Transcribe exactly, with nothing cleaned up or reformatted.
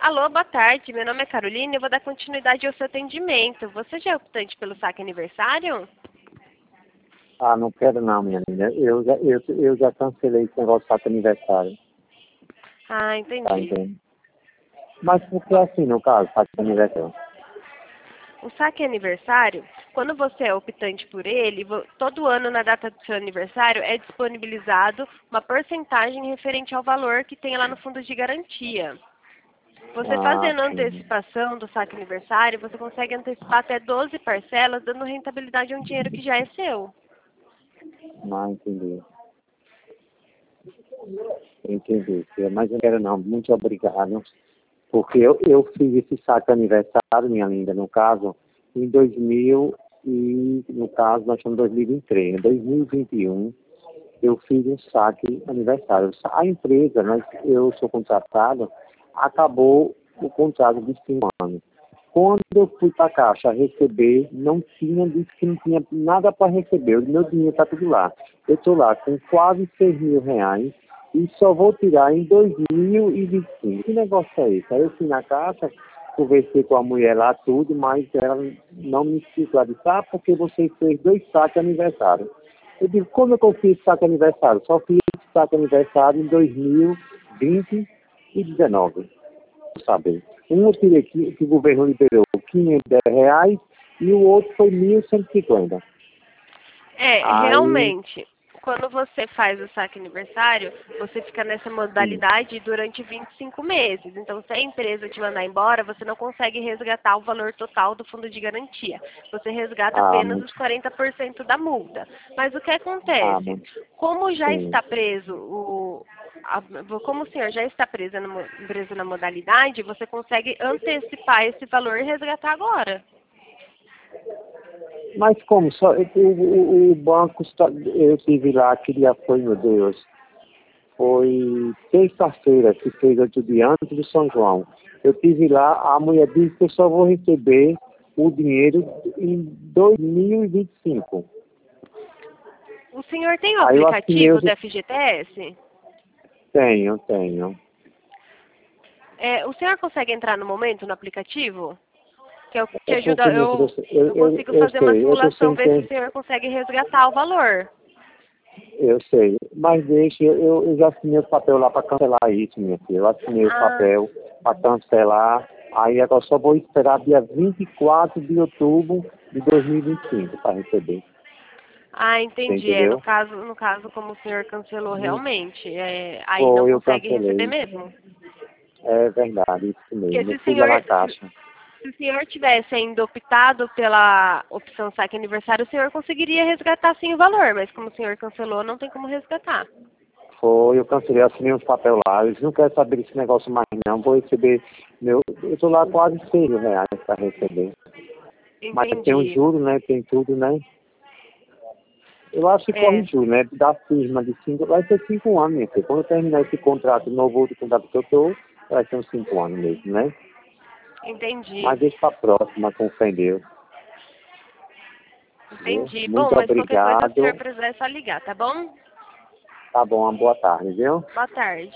Alô, boa tarde. Meu nome é Carolina e eu vou dar continuidade ao seu atendimento. Você já é optante pelo saque aniversário? Ah, não quero não, minha linda. Eu já, eu, eu já cancelei esse negócio de saque aniversário. Ah, Tá entendi. entendendo? Mas por que assim, no caso, saque aniversário? O saque aniversário, quando você é optante por ele, vo- todo ano na data do seu aniversário é disponibilizado uma porcentagem referente ao valor que tem lá no fundo de garantia. Você Ah, fazendo sim. antecipação do saque aniversário, você consegue antecipar até doze parcelas, dando rentabilidade a um dinheiro que já é seu. Ah, entendi. Entendi. Mas eu não quero não. Muito obrigado. Porque eu, eu fiz esse saque aniversário, minha linda, no caso, em dois mil e, no caso, nós estamos em dois mil e vinte e três. Em dois mil e vinte e um, eu fiz um saque aniversário. A empresa, nós, eu sou contratado, acabou o contrato de cinco anos. Quando eu fui para a Caixa receber, não tinha, disse que não tinha nada para receber. O meu dinheiro está tudo lá. Eu estou lá com quase seis mil reais e só vou tirar em dois mil e vinte e cinco. Que negócio é esse? Aí eu fui na Caixa, conversei com a mulher lá, tudo, mas ela não me explicou. Ela disse, ah, porque você fez dois saques aniversário. Eu digo, como é que eu fiz saque aniversário? Só fiz saque aniversário em dois mil e vinte e dezenove. Saber. Um eu tirei que, que o governo liberou quinhentos e dez reais e o outro foi mil cento e cinquenta. É, Aí, realmente, quando você faz o saque aniversário, você fica nessa sim. modalidade durante vinte e cinco meses. Então, se a empresa te mandar embora, você não consegue resgatar o valor total do fundo de garantia. Você resgata Ah, apenas muito, os quarenta por cento da multa. Mas o que ah, acontece? muito, Como já sim. está preso o... a- Como o senhor já está preso na, mo- preso na modalidade, você consegue antecipar esse valor e resgatar agora. Mas como? Só, o, o, o banco, só- eu tive lá, que dia foi, meu Deus? Foi sexta-feira, que fez oito dias antes do São João. Eu tive lá, a mulher disse que eu só vou receber o dinheiro em dois mil e vinte e cinco. O senhor tem o Aí eu assinei aplicativo os... do F G T S? Tenho, tenho. É, o senhor consegue entrar no momento no aplicativo? Que eu te É ajuda, porque, meu filho, eu, eu, eu eu, consigo eu fazer uma sei, eu tô simulação, sem ver se o tempo, senhor consegue resgatar o valor. eu sei. Mas deixa, eu, eu já assinei o papel lá para cancelar isso, minha filha. Eu assinei o Ah, papel para cancelar. Aí agora só vou esperar dia vinte e quatro de outubro de dois mil e vinte e cinco para receber. ah, Você entendi. É, no entendeu? caso, no caso, como o senhor cancelou Hum, realmente, é, aí não Foi, eu consegue receber cancelei. mesmo. É verdade, isso Porque mesmo. se Eu o fui lá senhor, na se, caixa. se o senhor tivesse ainda optado pela opção saque aniversário, o senhor conseguiria resgatar sim o valor, mas como o senhor cancelou, não tem como resgatar. Foi, eu cancelei, assinei uns papel lá. Eles não querem saber desse negócio mais não. Vou receber meu. Eu estou lá quase seis mil reais para receber. Mas tem o Entendi. juro, né? Tem tudo, né? Eu acho que corre É, juro, né? Da firma de cinco, vai ser cinco anos, minha filha. Quando eu terminar esse contrato novo, outro contrato que eu estou, vai ser uns cinco anos mesmo, né? entendi. Mas deixa para próxima, com fé em Deus. Viu? Entendi. Bom, Muito mas qualquer coisa, se o senhor obrigado. precisar, é só ligar, tá bom? Tá bom, uma boa tarde, viu? Boa tarde.